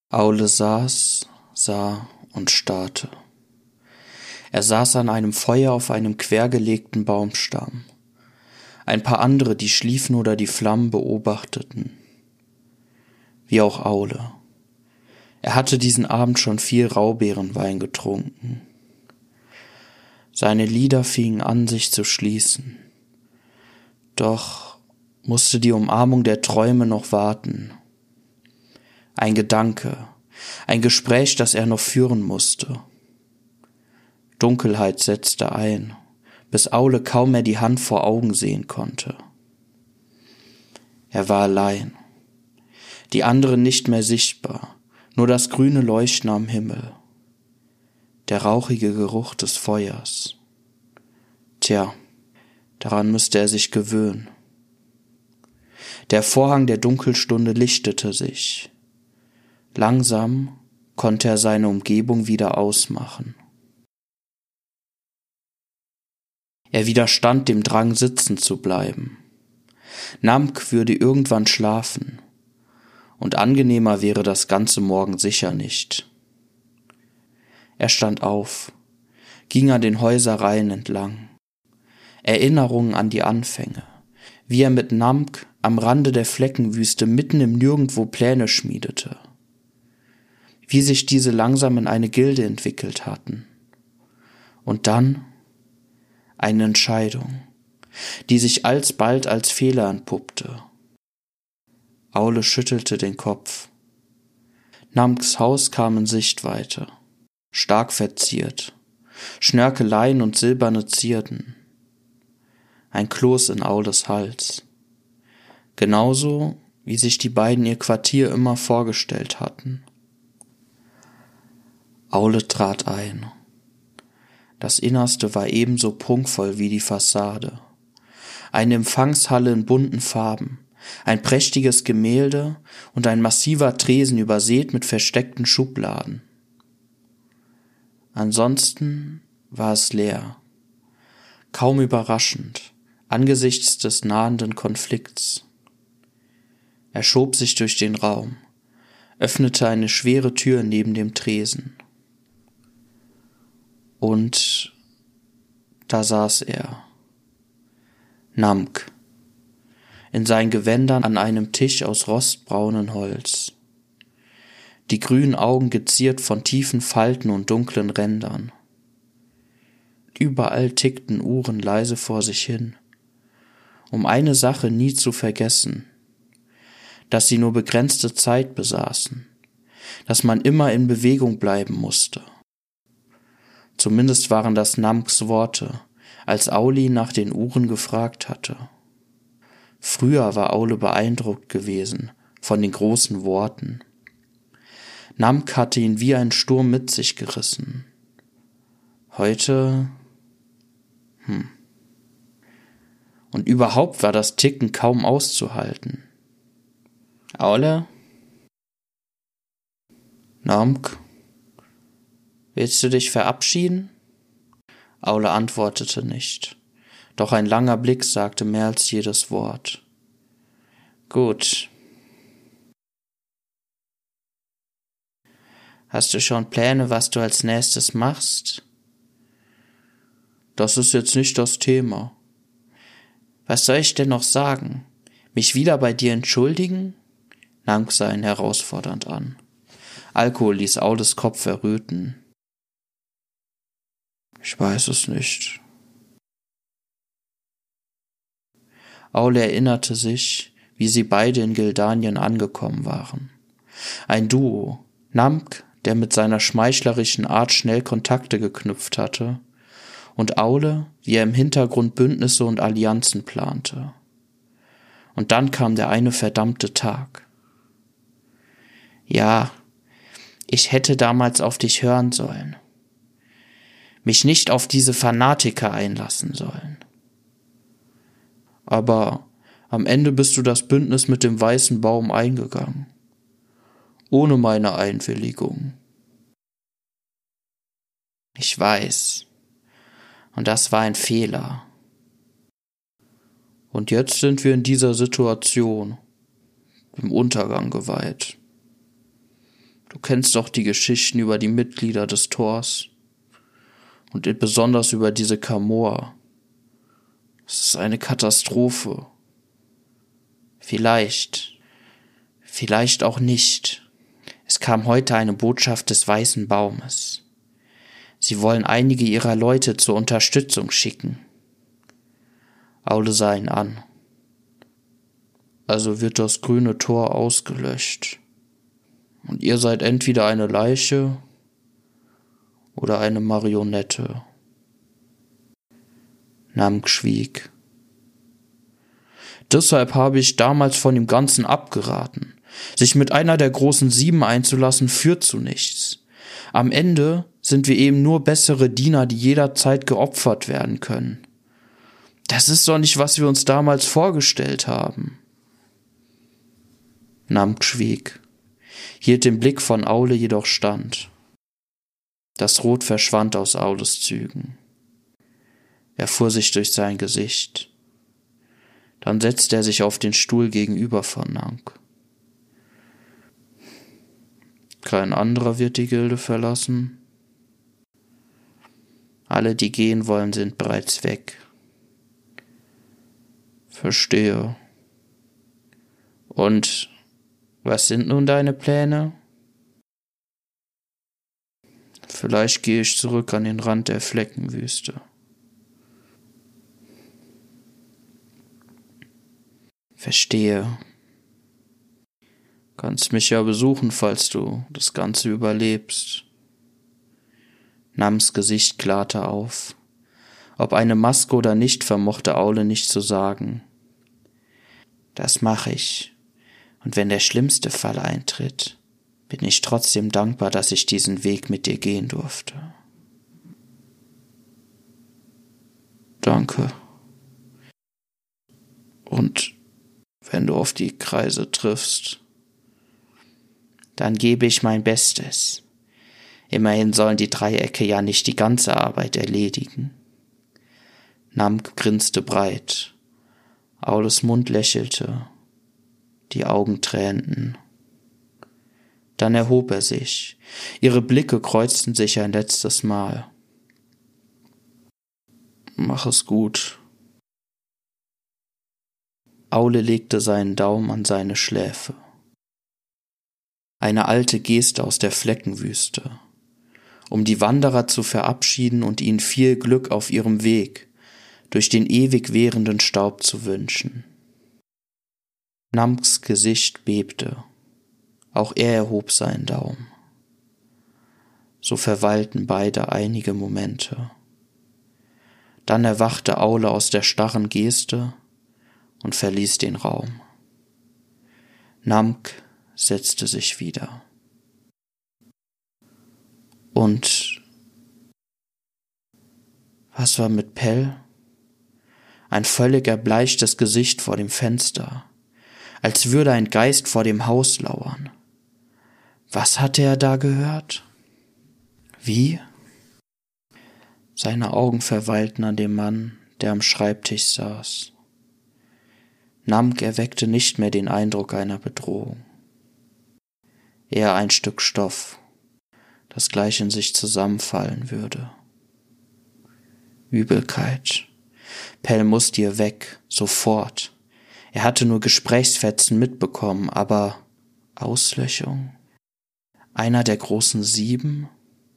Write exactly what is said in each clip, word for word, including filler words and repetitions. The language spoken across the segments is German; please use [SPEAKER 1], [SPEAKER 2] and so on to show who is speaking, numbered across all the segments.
[SPEAKER 1] Aule saß, sah und starrte. Er saß an einem Feuer auf einem quergelegten Baumstamm. Ein paar andere, die schliefen oder die Flammen beobachteten. Wie auch Aule. Er hatte diesen Abend schon viel Raubeerenwein getrunken. Seine Lider fingen an, sich zu schließen. Doch musste die Umarmung der Träume noch warten. Ein Gedanke, ein Gespräch, das er noch führen musste. Dunkelheit setzte ein, bis Aule kaum mehr die Hand vor Augen sehen konnte. Er war allein. Die anderen nicht mehr sichtbar, nur das grüne Leuchten am Himmel. Der rauchige Geruch des Feuers. Tja, daran müsste er sich gewöhnen. Der Vorhang der Dunkelstunde lichtete sich. Langsam konnte er seine Umgebung wieder ausmachen. Er widerstand dem Drang, sitzen zu bleiben. Namk würde irgendwann schlafen, und angenehmer wäre das ganze Morgen sicher nicht. Er stand auf, ging an den Häuserreihen entlang. Erinnerungen an die Anfänge, wie er mit Namk am Rande der Fleckenwüste mitten im Nirgendwo Pläne schmiedete. Wie sich diese langsam in eine Gilde entwickelt hatten. Und dann eine Entscheidung, die sich alsbald als Fehler entpuppte. Aule schüttelte den Kopf. Namks Haus kam in Sichtweite, stark verziert, Schnörkeleien und silberne Zierden. Ein Kloß in Aules Hals. Genauso, wie sich die beiden ihr Quartier immer vorgestellt hatten. Aule trat ein. Das Innerste war ebenso prunkvoll wie die Fassade. Eine Empfangshalle in bunten Farben, ein prächtiges Gemälde und ein massiver Tresen übersät mit versteckten Schubladen. Ansonsten war es leer. Kaum überraschend, angesichts des nahenden Konflikts. Er schob sich durch den Raum, öffnete eine schwere Tür neben dem Tresen. Und da saß er, Namk, in seinen Gewändern an einem Tisch aus rostbraunem Holz, die grünen Augen geziert von tiefen Falten und dunklen Rändern. Überall tickten Uhren leise vor sich hin, um eine Sache nie zu vergessen, dass sie nur begrenzte Zeit besaßen, dass man immer in Bewegung bleiben musste. Zumindest waren das Namks Worte, als Auli nach den Uhren gefragt hatte. Früher war Aule beeindruckt gewesen von den großen Worten. Namk hatte ihn wie ein Sturm mit sich gerissen. Heute, hm. Und überhaupt war das Ticken kaum auszuhalten. Aule? Namk? Willst du dich verabschieden? Aule antwortete nicht, doch ein langer Blick sagte mehr als jedes Wort. Gut. Hast du schon Pläne, was du als nächstes machst? Das ist jetzt nicht das Thema. Was soll ich denn noch sagen? Mich wieder bei dir entschuldigen? Namk sah ihn herausfordernd an. Alkohol ließ Aules Kopf erröten. Ich weiß es nicht. Aule erinnerte sich, wie sie beide in Gildanien angekommen waren. Ein Duo, Namk, der mit seiner schmeichlerischen Art schnell Kontakte geknüpft hatte, und Aule, wie er im Hintergrund Bündnisse und Allianzen plante. Und dann kam der eine verdammte Tag. Ja, ich hätte damals auf dich hören sollen. Mich nicht auf diese Fanatiker einlassen sollen. Aber am Ende bist du das Bündnis mit dem weißen Baum eingegangen. Ohne meine Einwilligung. Ich weiß. Und das war ein Fehler. Und jetzt sind wir in dieser Situation, dem Untergang geweiht. Du kennst doch die Geschichten über die Mitglieder des Tors und besonders über diese Kamor. Es ist eine Katastrophe. Vielleicht, vielleicht auch nicht. Es kam heute eine Botschaft des Weißen Baumes. Sie wollen einige ihrer Leute zur Unterstützung schicken. Aule sah ihn an. Also wird das grüne Tor ausgelöscht. Und ihr seid entweder eine Leiche oder eine Marionette. Namk schwieg. Deshalb habe ich damals von dem Ganzen abgeraten. Sich mit einer der großen Sieben einzulassen, führt zu nichts. Am Ende sind wir eben nur bessere Diener, die jederzeit geopfert werden können. Das ist doch nicht, was wir uns damals vorgestellt haben. Namk schwieg, hielt den Blick von Aule jedoch stand. Das Rot verschwand aus Aules Zügen. Er fuhr sich durch sein Gesicht. Dann setzte er sich auf den Stuhl gegenüber von Namk. Kein anderer wird die Gilde verlassen. Alle, die gehen wollen, sind bereits weg. Verstehe. Und was sind nun deine Pläne? Vielleicht gehe ich zurück an den Rand der Fleckenwüste. Verstehe. Kannst mich ja besuchen, falls du das Ganze überlebst. Nams Gesicht klarte auf. Ob eine Maske oder nicht, vermochte Aule nicht zu sagen. Das mache ich. Und wenn der schlimmste Fall eintritt, bin ich trotzdem dankbar, dass ich diesen Weg mit dir gehen durfte. Danke. Und wenn du auf die Kreise triffst, dann gebe ich mein Bestes. Immerhin sollen die Dreiecke ja nicht die ganze Arbeit erledigen. Namk grinste breit. Aules Mund lächelte. Die Augen tränten. Dann erhob er sich. Ihre Blicke kreuzten sich ein letztes Mal. Mach es gut. Aule legte seinen Daumen an seine Schläfe. Eine alte Geste aus der Fleckenwüste, um die Wanderer zu verabschieden und ihnen viel Glück auf ihrem Weg durch den ewig währenden Staub zu wünschen. Namks Gesicht bebte. Auch er erhob seinen Daumen. So verweilten beide einige Momente. Dann erwachte Aule aus der starren Geste und verließ den Raum. Namk setzte sich wieder. Und was war mit Pell? Ein völlig erbleichtes Gesicht vor dem Fenster, als würde ein Geist vor dem Haus lauern. Was hatte er da gehört? Wie? Seine Augen verweilten an dem Mann, der am Schreibtisch saß. Namk erweckte nicht mehr den Eindruck einer Bedrohung. Eher ein Stück Stoff, das gleich in sich zusammenfallen würde. Übelkeit. Pell musste hier weg, sofort. Er hatte nur Gesprächsfetzen mitbekommen, aber Auslöschung? Einer der großen Sieben?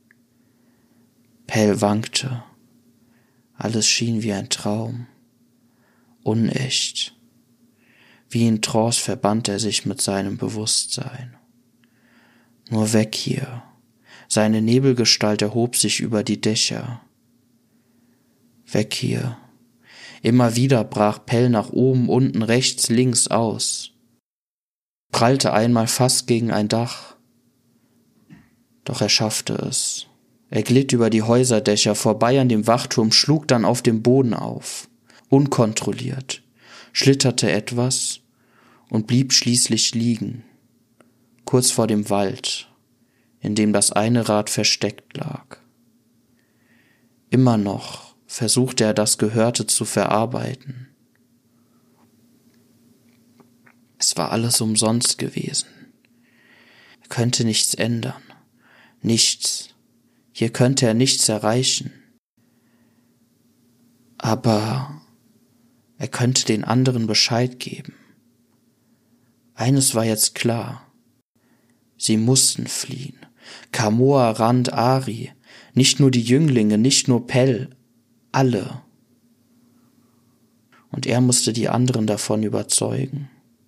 [SPEAKER 1] Pell wankte. Alles schien wie ein Traum. Unecht. Wie in Trance verband er sich mit seinem Bewusstsein. Nur weg hier. Seine Nebelgestalt erhob sich über die Dächer. Weg hier. Immer wieder brach Pell nach oben, unten, rechts, links aus. Prallte einmal fast gegen ein Dach. Doch er schaffte es. Er glitt über die Häuserdächer vorbei an dem Wachturm, schlug dann auf dem Boden auf. Unkontrolliert. Schlitterte etwas und blieb schließlich liegen. Kurz vor dem Wald, in dem das eine Rad versteckt lag. Immer noch versuchte er, das Gehörte zu verarbeiten. Es war alles umsonst gewesen. Er könnte nichts ändern. Nichts. Hier könnte er nichts erreichen. Aber er könnte den anderen Bescheid geben. Eines war jetzt klar. Sie mussten fliehen. Kamoa, Rand, Ari, nicht nur die Jünglinge, nicht nur Pell, alle. Und er musste die anderen davon überzeugen.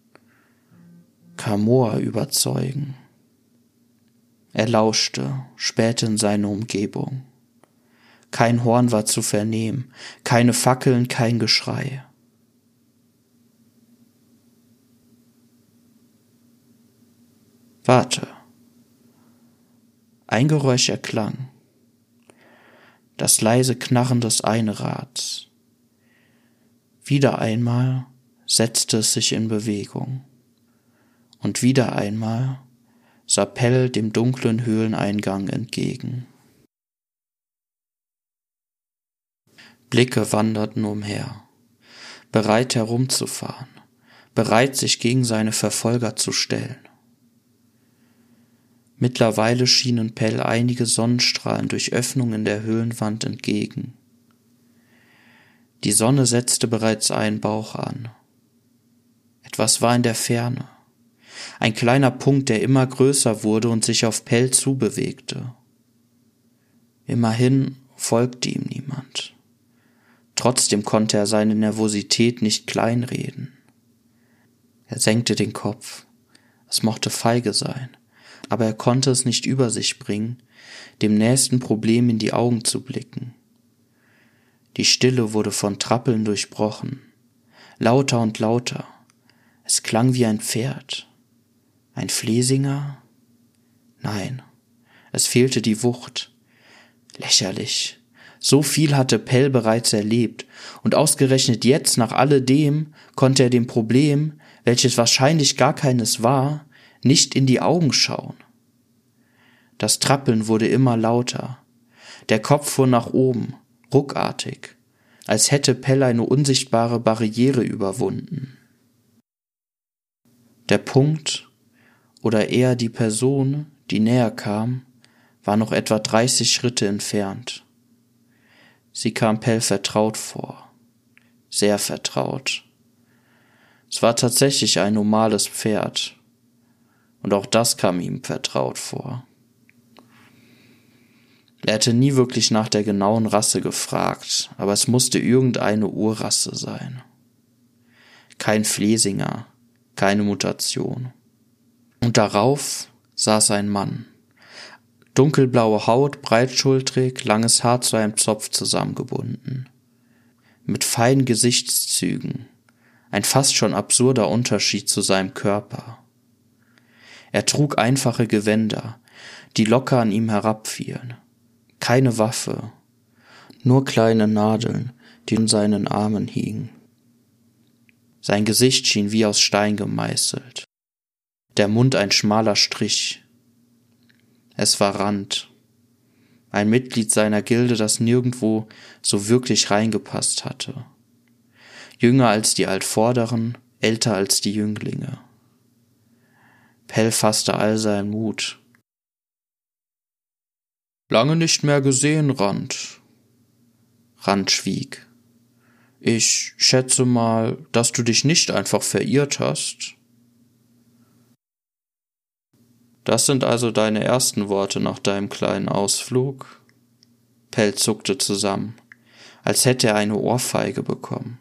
[SPEAKER 1] Kamoa überzeugen. Er lauschte, spähte in seine Umgebung. Kein Horn war zu vernehmen, keine Fackeln, kein Geschrei. Warte. Ein Geräusch erklang. Das leise Knarren des Einrads. Wieder einmal setzte es sich in Bewegung. Und wieder einmal sah Pell dem dunklen Höhleneingang entgegen. Blicke wanderten umher, bereit herumzufahren, bereit sich gegen seine Verfolger zu stellen. Mittlerweile schienen Pell einige Sonnenstrahlen durch Öffnungen der Höhlenwand entgegen. Die Sonne setzte bereits einen Bauch an. Etwas war in der Ferne. Ein kleiner Punkt, der immer größer wurde und sich auf Pell zubewegte. Immerhin folgte ihm niemand. Trotzdem konnte er seine Nervosität nicht kleinreden. Er senkte den Kopf. Es mochte feige sein, aber er konnte es nicht über sich bringen, dem nächsten Problem in die Augen zu blicken. Die Stille wurde von Trappeln durchbrochen, lauter und lauter. Es klang wie ein Pferd. Ein Flesinger? Nein, es fehlte die Wucht. Lächerlich. So viel hatte Pell bereits erlebt, und ausgerechnet jetzt, nach alledem, konnte er dem Problem, welches wahrscheinlich gar keines war, nicht in die Augen schauen. Das Trappeln wurde immer lauter. Der Kopf fuhr nach oben, ruckartig, als hätte Pell eine unsichtbare Barriere überwunden. Der Punkt, oder eher die Person, die näher kam, war noch etwa dreißig Schritte entfernt. Sie kam Pell vertraut vor, sehr vertraut. Es war tatsächlich ein normales Pferd, und auch das kam ihm vertraut vor. Er hätte nie wirklich nach der genauen Rasse gefragt, aber es musste irgendeine Urrasse sein. Kein Flesinger, keine Mutation. Und darauf saß ein Mann. Dunkelblaue Haut, breitschultrig, langes Haar zu einem Zopf zusammengebunden. Mit feinen Gesichtszügen, ein fast schon absurder Unterschied zu seinem Körper. Er trug einfache Gewänder, die locker an ihm herabfielen. Keine Waffe, nur kleine Nadeln, die in seinen Armen hingen. Sein Gesicht schien wie aus Stein gemeißelt, der Mund ein schmaler Strich. Es war Rand, ein Mitglied seiner Gilde, das nirgendwo so wirklich reingepasst hatte. Jünger als die Altvorderen, älter als die Jünglinge. Pell fasste all seinen Mut. »Lange nicht mehr gesehen, Rand.« Rand schwieg. »Ich schätze mal, dass du dich nicht einfach verirrt hast.« »Das sind also deine ersten Worte nach deinem kleinen Ausflug?« Pell zuckte zusammen, als hätte er eine Ohrfeige bekommen.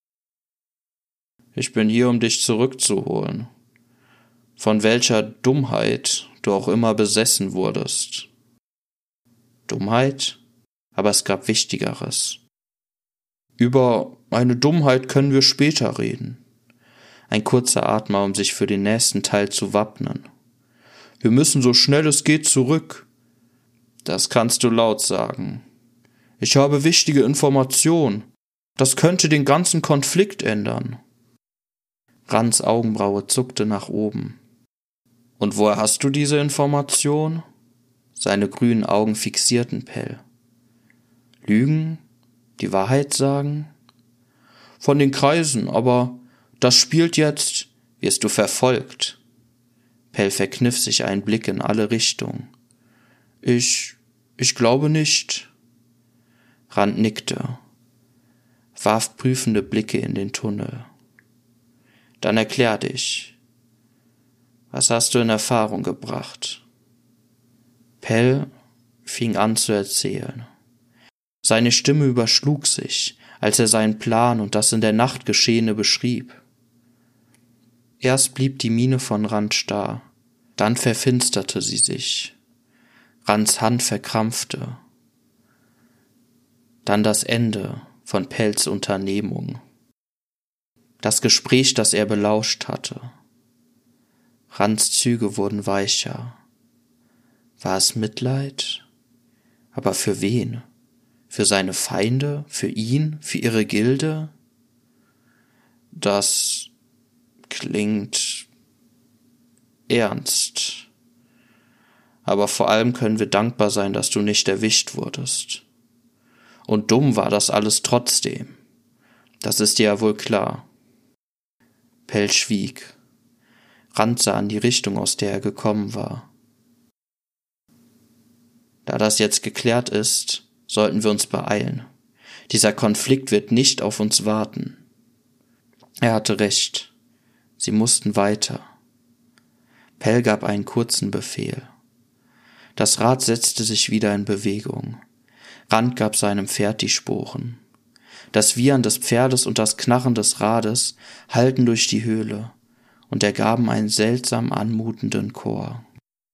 [SPEAKER 1] »Ich bin hier, um dich zurückzuholen. Von welcher Dummheit du auch immer besessen wurdest.« Dummheit? Aber es gab Wichtigeres. »Über eine Dummheit können wir später reden.« Ein kurzer Atmer, um sich für den nächsten Teil zu wappnen. »Wir müssen so schnell es geht zurück.« »Das kannst du laut sagen.« »Ich habe wichtige Informationen. Das könnte den ganzen Konflikt ändern.« Rands Augenbraue zuckte nach oben. »Und woher hast du diese Information?« Seine grünen Augen fixierten Pell. »Lügen? Die Wahrheit sagen?« »Von den Kreisen, aber das spielt jetzt, wirst du verfolgt.« Pell verkniff sich einen Blick in alle Richtungen. Ich, ich glaube nicht. Rand nickte, warf prüfende Blicke in den Tunnel. Dann erklär dich. Was hast du in Erfahrung gebracht? Pell fing an zu erzählen. Seine Stimme überschlug sich, als er seinen Plan und das in der Nacht Geschehene beschrieb. Erst blieb die Miene von Rand starr, dann verfinsterte sie sich. Rands Hand verkrampfte. Dann das Ende von Pells Unternehmung. Das Gespräch, das er belauscht hatte. Rands Züge wurden weicher. War es Mitleid? Aber für wen? Für seine Feinde? Für ihn? Für ihre Gilde? Das klingt ernst. Aber vor allem können wir dankbar sein, dass du nicht erwischt wurdest. Und dumm war das alles trotzdem. Das ist dir ja wohl klar. Pell schwieg. Rand sah in die Richtung, aus der er gekommen war. Da das jetzt geklärt ist, sollten wir uns beeilen. Dieser Konflikt wird nicht auf uns warten. Er hatte recht. Sie mussten weiter. Pell gab einen kurzen Befehl. Das Rad setzte sich wieder in Bewegung. Rand gab seinem Pferd die Sporen. Das Wiehern des Pferdes und das Knarren des Rades hallten durch die Höhle und ergaben einen seltsam anmutenden Chor.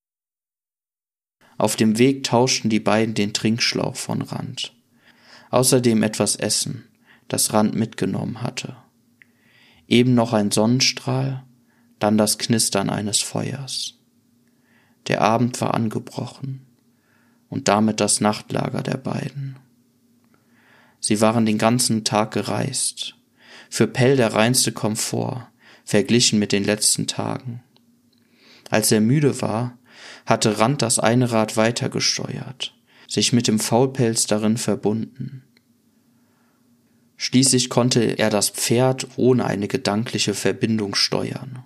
[SPEAKER 1] Auf dem Weg tauschten die beiden den Trinkschlauch von Rand. Außerdem etwas Essen, das Rand mitgenommen hatte. Eben noch ein Sonnenstrahl, dann das Knistern eines Feuers. Der Abend war angebrochen und damit das Nachtlager der beiden. Sie waren den ganzen Tag gereist, für Pell der reinste Komfort, verglichen mit den letzten Tagen. Als er müde war, hatte Rand das eine Rad weitergesteuert, sich mit dem Faulpelz darin verbunden. Schließlich konnte er das Pferd ohne eine gedankliche Verbindung steuern.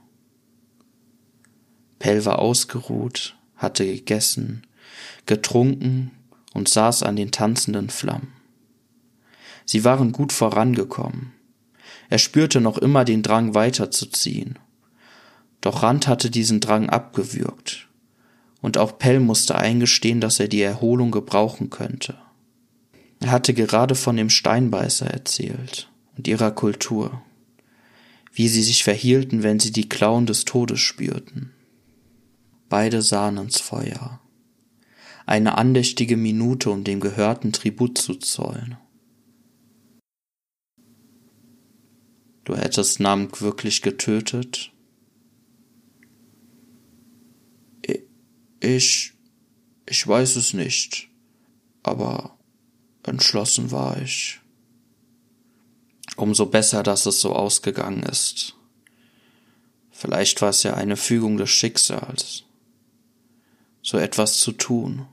[SPEAKER 1] Pell war ausgeruht, hatte gegessen, getrunken und saß an den tanzenden Flammen. Sie waren gut vorangekommen. Er spürte noch immer den Drang weiterzuziehen. Doch Rand hatte diesen Drang abgewürgt. Und auch Pell musste eingestehen, dass er die Erholung gebrauchen könnte. Er hatte gerade von dem Steinbeißer erzählt und ihrer Kultur, wie sie sich verhielten, wenn sie die Klauen des Todes spürten. Beide sahen ins Feuer. Eine andächtige Minute, um dem Gehörten Tribut zu zollen. Du hättest Namk wirklich getötet? Ich, ich weiß es nicht, aber entschlossen war ich. Umso besser, dass es so ausgegangen ist. Vielleicht war es ja eine Fügung des Schicksals, so etwas zu tun.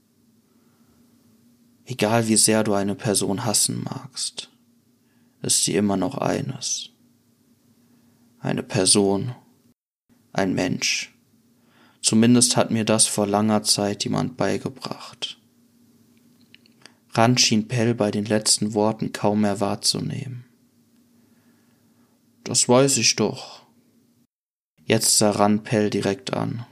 [SPEAKER 1] Egal wie sehr du eine Person hassen magst, ist sie immer noch eines. Eine Person, ein Mensch. Zumindest hat mir das vor langer Zeit jemand beigebracht. Rand schien Pell bei den letzten Worten kaum mehr wahrzunehmen. Das weiß ich doch. Jetzt sah Rand Pell direkt an.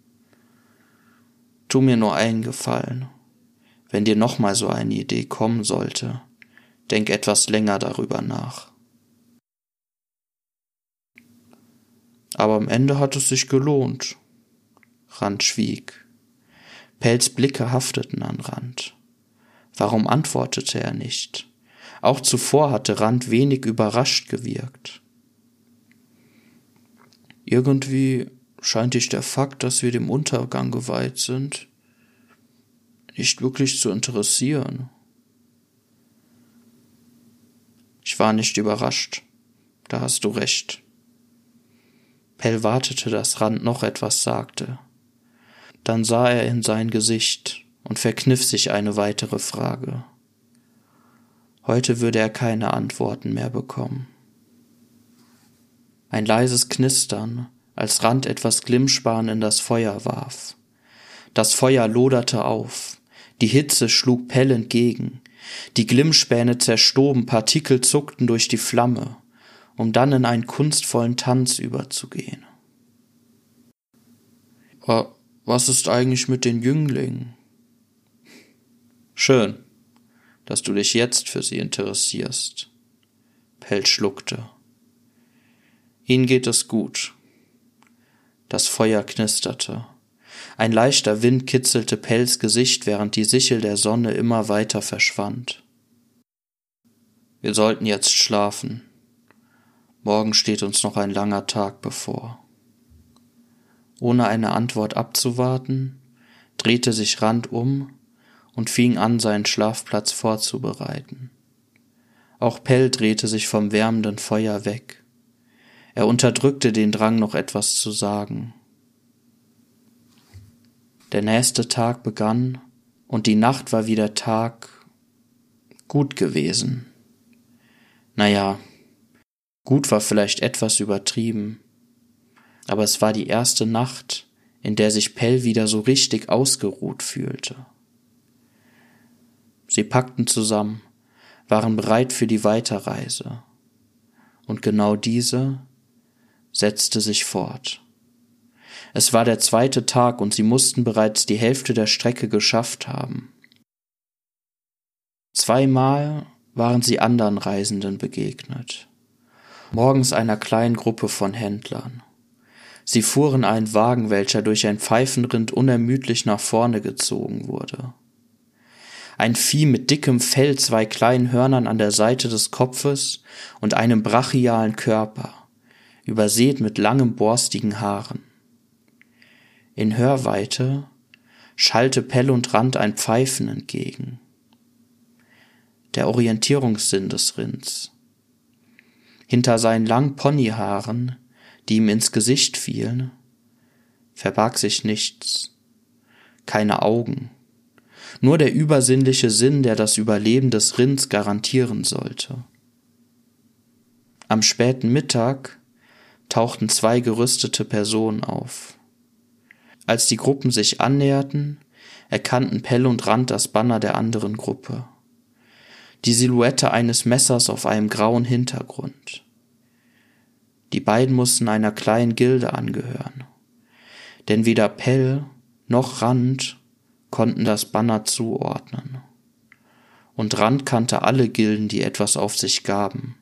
[SPEAKER 1] Tu mir nur einen Gefallen. Wenn dir nochmal so eine Idee kommen sollte, denk etwas länger darüber nach. Aber am Ende hat es sich gelohnt. Rand schwieg. Pells Blicke hafteten an Rand. Warum antwortete er nicht? Auch zuvor hatte Rand wenig überrascht gewirkt. Irgendwie scheint dich der Fakt, dass wir dem Untergang geweiht sind, nicht wirklich zu interessieren. Ich war nicht überrascht. Da hast du recht. Pell wartete, dass Rand noch etwas sagte. Dann sah er in sein Gesicht und verkniff sich eine weitere Frage. Heute würde er keine Antworten mehr bekommen. Ein leises Knistern als Rand etwas Glimmspan in das Feuer warf. Das Feuer loderte auf, die Hitze schlug Pell entgegen, die Glimmspäne zerstoben, Partikel zuckten durch die Flamme, um dann in einen kunstvollen Tanz überzugehen. Was ist eigentlich mit den Jünglingen? Schön, dass du dich jetzt für sie interessierst. Pell schluckte. Ihnen geht es gut. Das Feuer knisterte. Ein leichter Wind kitzelte Pells Gesicht, während die Sichel der Sonne immer weiter verschwand. Wir sollten jetzt schlafen. Morgen steht uns noch ein langer Tag bevor. Ohne eine Antwort abzuwarten, drehte sich Rand um und fing an, seinen Schlafplatz vorzubereiten. Auch Pell drehte sich vom wärmenden Feuer weg. Er unterdrückte den Drang, noch etwas zu sagen. Der nächste Tag begann und die Nacht war wie der Tag gut gewesen. Naja, gut war vielleicht etwas übertrieben, aber es war die erste Nacht, in der sich Pell wieder so richtig ausgeruht fühlte. Sie packten zusammen, waren bereit für die Weiterreise, und genau diese setzte sich fort. Es war der zweite Tag und sie mussten bereits die Hälfte der Strecke geschafft haben. Zweimal waren sie anderen Reisenden begegnet. Morgens einer kleinen Gruppe von Händlern. Sie fuhren einen Wagen, welcher durch ein Pfeifenrind unermüdlich nach vorne gezogen wurde. Ein Vieh mit dickem Fell, zwei kleinen Hörnern an der Seite des Kopfes und einem brachialen Körper, übersät mit langem borstigen Haaren. In Hörweite schallte Pell und Rand ein Pfeifen entgegen. Der Orientierungssinn des Rinds. Hinter seinen langen Ponyhaaren, die ihm ins Gesicht fielen, verbarg sich nichts, keine Augen, nur der übersinnliche Sinn, der das Überleben des Rinds garantieren sollte. Am späten Mittag tauchten zwei gerüstete Personen auf. Als die Gruppen sich annäherten, erkannten Pell und Rand das Banner der anderen Gruppe. Die Silhouette eines Messers auf einem grauen Hintergrund. Die beiden mussten einer kleinen Gilde angehören, denn weder Pell noch Rand konnten das Banner zuordnen. Und Rand kannte alle Gilden, die etwas auf sich gaben.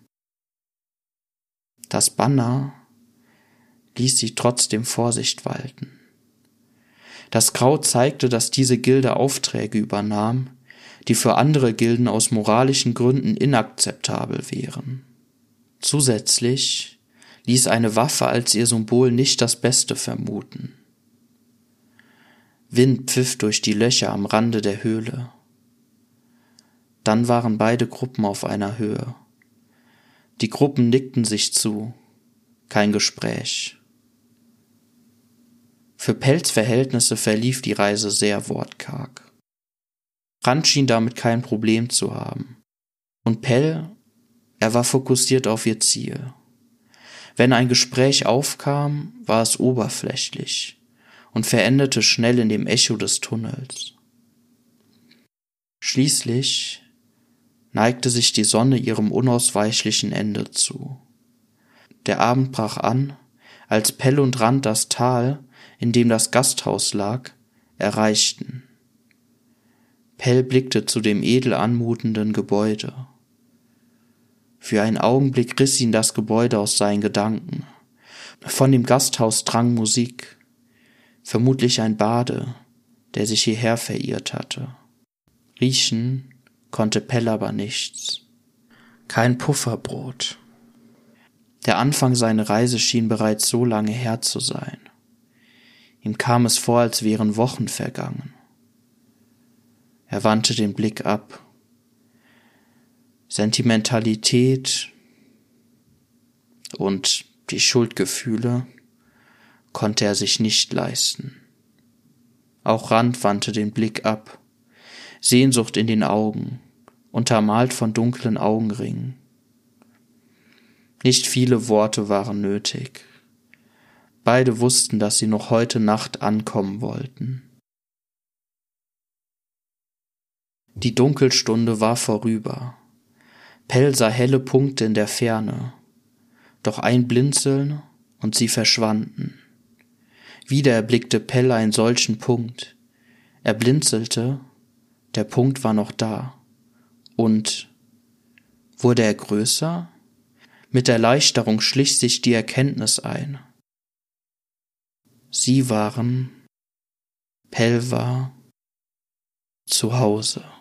[SPEAKER 1] Das Banner ließ sie trotzdem Vorsicht walten. Das Grau zeigte, dass diese Gilde Aufträge übernahm, die für andere Gilden aus moralischen Gründen inakzeptabel wären. Zusätzlich ließ eine Waffe als ihr Symbol nicht das Beste vermuten. Wind pfiff durch die Löcher am Rande der Höhle. Dann waren beide Gruppen auf einer Höhe. Die Gruppen nickten sich zu. Kein Gespräch. Für Pells Verhältnisse verlief die Reise sehr wortkarg. Rand schien damit kein Problem zu haben. Und Pell, er war fokussiert auf ihr Ziel. Wenn ein Gespräch aufkam, war es oberflächlich und verendete schnell in dem Echo des Tunnels. Schließlich neigte sich die Sonne ihrem unausweichlichen Ende zu. Der Abend brach an, als Pell und Rand das Tal, in dem das Gasthaus lag, erreichten. Pell blickte zu dem edel anmutenden Gebäude. Für einen Augenblick riss ihn das Gebäude aus seinen Gedanken. Von dem Gasthaus drang Musik, vermutlich ein Bade, der sich hierher verirrt hatte. Riechen konnte Pell aber nichts. Kein Pufferbrot. Der Anfang seiner Reise schien bereits so lange her zu sein. Ihm kam es vor, als wären Wochen vergangen. Er wandte den Blick ab. Sentimentalität und die Schuldgefühle konnte er sich nicht leisten. Auch Rand wandte den Blick ab. Sehnsucht in den Augen, untermalt von dunklen Augenringen. Nicht viele Worte waren nötig. Beide wussten, dass sie noch heute Nacht ankommen wollten. Die Dunkelstunde war vorüber. Pell sah helle Punkte in der Ferne, doch ein Blinzeln und sie verschwanden. Wieder erblickte Pell einen solchen Punkt. Er blinzelte, der Punkt war noch da. Und wurde er größer? Mit Erleichterung schlich sich die Erkenntnis ein. Sie waren, Pell war, zu Hause.